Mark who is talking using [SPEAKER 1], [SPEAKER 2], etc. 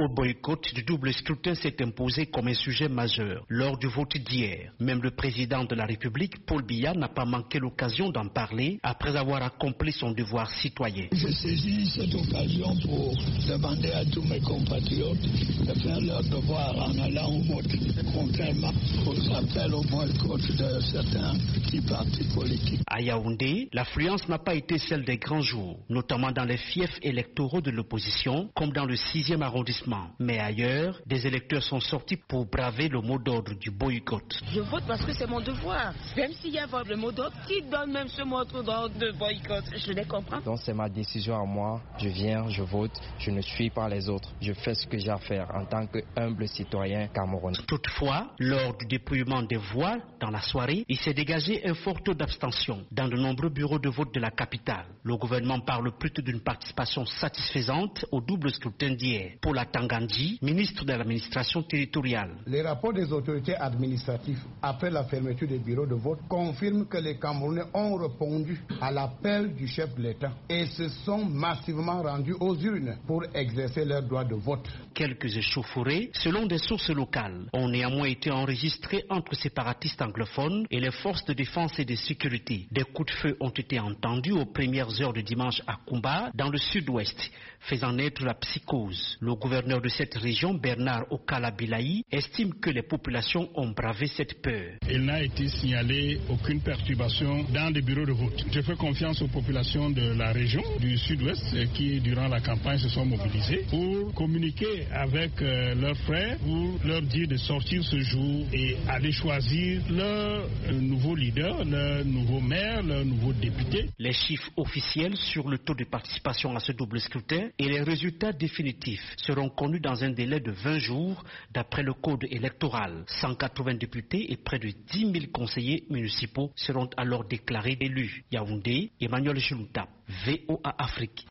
[SPEAKER 1] au boycott du double scrutin s'est imposé comme un sujet majeur lors du vote d'hier. Même le président de la République, Paul Biya, n'a pas manqué l'occasion d'en parler après avoir accompli son devoir citoyen.
[SPEAKER 2] Je saisis cette occasion pour demander à tous mes compatriotes de faire leur devoir en allant au vote, contrairement aux appels au boycott de certains petits partis politiques.
[SPEAKER 1] À Yaoundé, l'affluence n'a pas été celle des grands jours, notamment dans les fiefs électoraux de l'opposition, comme dans le 6e arrondissement. Mais ailleurs, des électeurs sont sortis pour braver le mot d'ordre du boycott.
[SPEAKER 3] Je vote parce que c'est mon devoir. Même s'il y a le mot d'ordre, qui donne même ce mot d'ordre de boycott? Je les comprends.
[SPEAKER 4] Donc c'est ma décision à moi. Je viens, je vote, je ne suis pas les autres. Je fais ce que j'ai à faire en tant que humble citoyen camerounais.
[SPEAKER 1] Toutefois, lors du dépouillement des voix dans la soirée, il s'est dégagé un fort taux d'abstention dans de nombreux bureaux de vote de la capitale. Le gouvernement parle plutôt d'une participation satisfaisante au double scrutin d'hier. Paula Tangandji, ministre de l'administration territoriale.
[SPEAKER 5] Les rapports des autorités administratives après la fermeture des bureaux de vote confirment que les Camerounais ont répondu à l'appel du chef de l'État et se sont massivement rendus aux urnes pour exercer leur droit de vote.
[SPEAKER 1] Quelques échauffourées, selon des sources locales, ont néanmoins été enregistrées entre séparatistes anglophones et les forces de défense et de sécurité. Des coups de feu ont été entendus aux premières heures de dimanche à Kumba, dans le sud-ouest, faisant naître la psychose. Le gouverneur de cette région, Bernard Okala-Bilaï, estime que les populations ont bravé cette peur.
[SPEAKER 6] Il n'a été signalé aucune perturbation dans les bureaux de vote. Je fais confiance aux populations de la région du sud-ouest qui, durant la campagne, se sont mobilisées pour communiquer avec leurs frères, pour leur dire de sortir ce jour et aller choisir leur nouveau leader, leur nouveau maire, leur nouveau député.
[SPEAKER 1] Les chiffres officiels sur le taux de participation à ce double scrutin et les résultats définitifs seront connus dans un délai de 20 jours d'après le code électoral. 180 députés et près de 10 000 conseillers municipaux seront alors déclarés élus. Yaoundé, Emmanuel Chilouta, VOA Afrique.